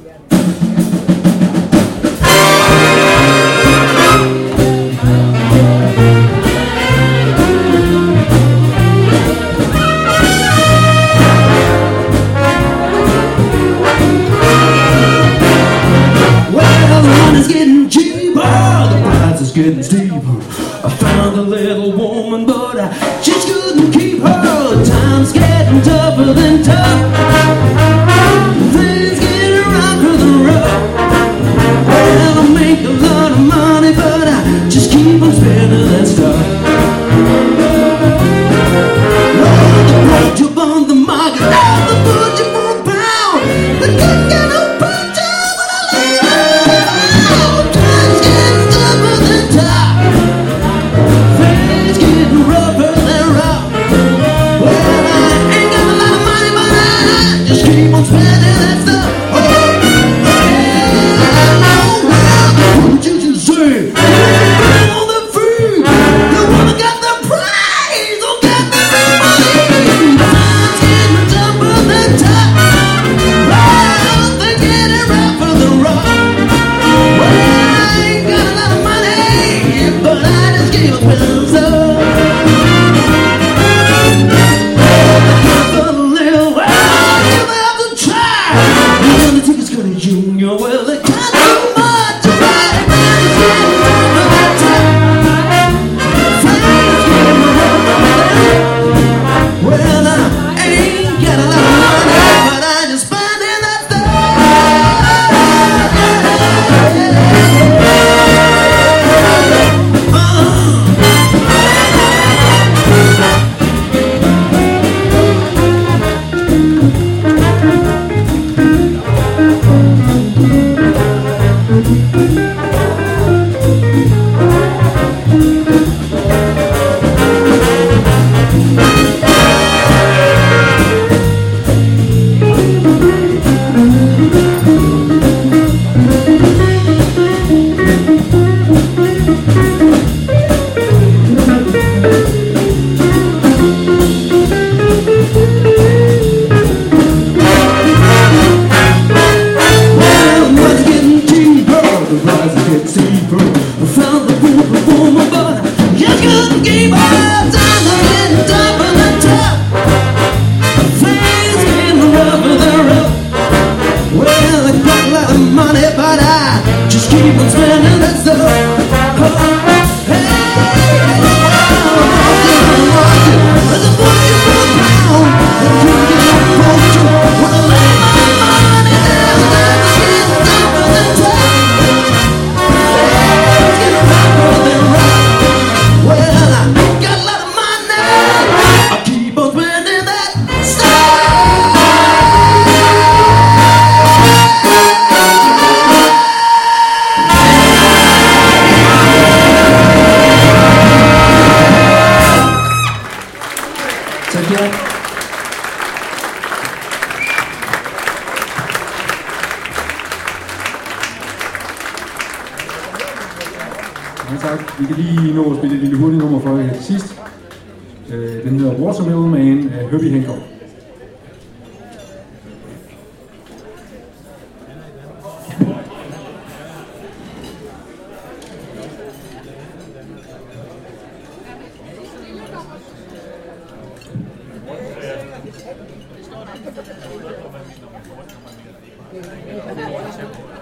Getting steeper. I found a little woman, but I just couldn't keep her. Time's getting tougher than tough. Things get rougher than rough. Well, I make a lot of money, but I just keep on spending that stuff. Well, the jump on the market, now the butcher for a pound. The kick and a punch out when I lay down. Time's getting tougher than tough. Things getting rougher than rough. Well, I ain't got a lot of money, but I just keep on spending that stuff. Oh, well, what you just say? On the free, the one that got the prize, don't get the money. Time's getting tougher than tough. Well, they're getting rougher than rough. Well, I ain't got a lot of money, but I just keep on spending stuff. For a little while, you have to try. When the ticket's gonna Junior, well, they can't do much about it. It's getting rougher than tough. Things getting rougher than tough. Well, I ain't got a lot of money, but I just spending that Vi kan lige nå at spille et lille hurtigt nummer for jer til sidst. Den hedder Watermelon Man af Herbie Hancock. Thank you.